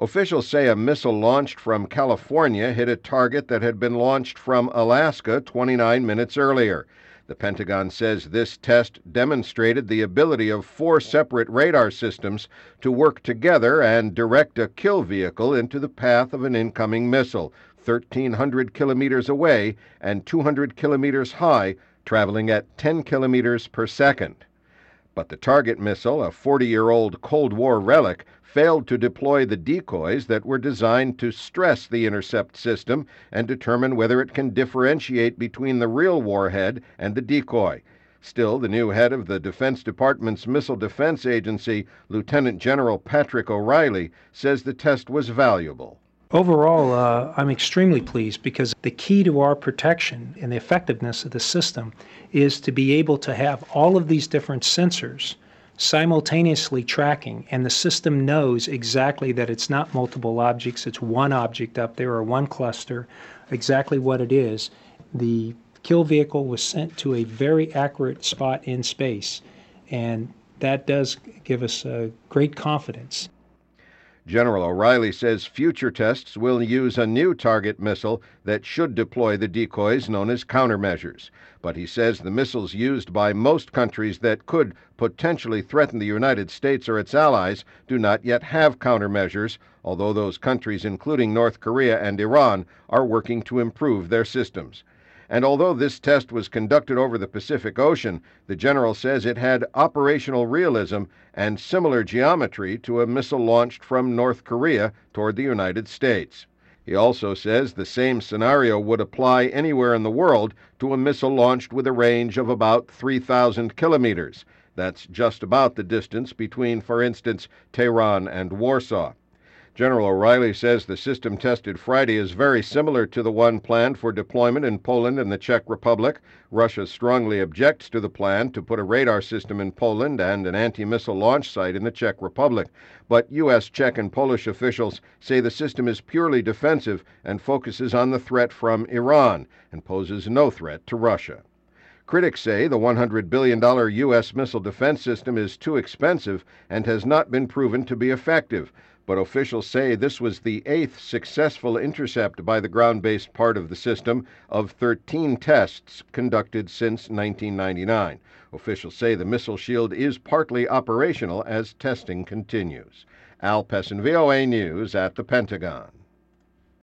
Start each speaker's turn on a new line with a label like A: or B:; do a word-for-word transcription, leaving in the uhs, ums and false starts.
A: Officials say a missile launched from California hit a target that had been launched from Alaska twenty-nine minutes earlier. The Pentagon says this test demonstrated the ability of four separate radar systems to work together and direct a kill vehicle into the path of an incoming missile, thirteen hundred kilometers away and two hundred kilometers high, traveling at ten kilometers per second. But the target missile, a forty-year-old Cold War relic, failed to deploy the decoys that were designed to stress the intercept system and determine whether it can differentiate between the real warhead and the decoy. Still, the new head of the Defense Department's Missile Defense Agency, Lieutenant General Patrick O'Reilly, says the test was valuable.
B: Overall, uh, I'm extremely pleased because the key to our protection and the effectiveness of the system is to be able to have all of these different sensors simultaneously tracking, and the system knows exactly that it's not multiple objects, it's one object up there or one cluster, exactly what it is. The kill vehicle was sent to a very accurate spot in space, and that does give us uh, great confidence.
A: General O'Reilly says future tests will use a new target missile that should deploy the decoys known as countermeasures. But he says the missiles used by most countries that could potentially threaten the United States or its allies do not yet have countermeasures, although those countries, including North Korea and Iran, are working to improve their systems. And although this test was conducted over the Pacific Ocean, the general says it had operational realism and similar geometry to a missile launched from North Korea toward the United States. He also says the same scenario would apply anywhere in the world to a missile launched with a range of about three thousand kilometers. That's just about the distance between, for instance, Tehran and Warsaw. General O'Reilly says the system tested Friday is very similar to the one planned for deployment in Poland and the Czech Republic. Russia strongly objects to the plan to put a radar system in Poland and an anti-missile launch site in the Czech Republic. But U S, Czech, and Polish officials say the system is purely defensive and focuses on the threat from Iran and poses no threat to Russia. Critics say the one hundred billion dollars U S missile defense system is too expensive and has not been proven to be effective. But officials say this was the eighth successful intercept by the ground-based part of the system of thirteen tests conducted since nineteen ninety-nine. Officials say the missile shield is partly operational as testing continues. Al Pessin, V O A News at the Pentagon.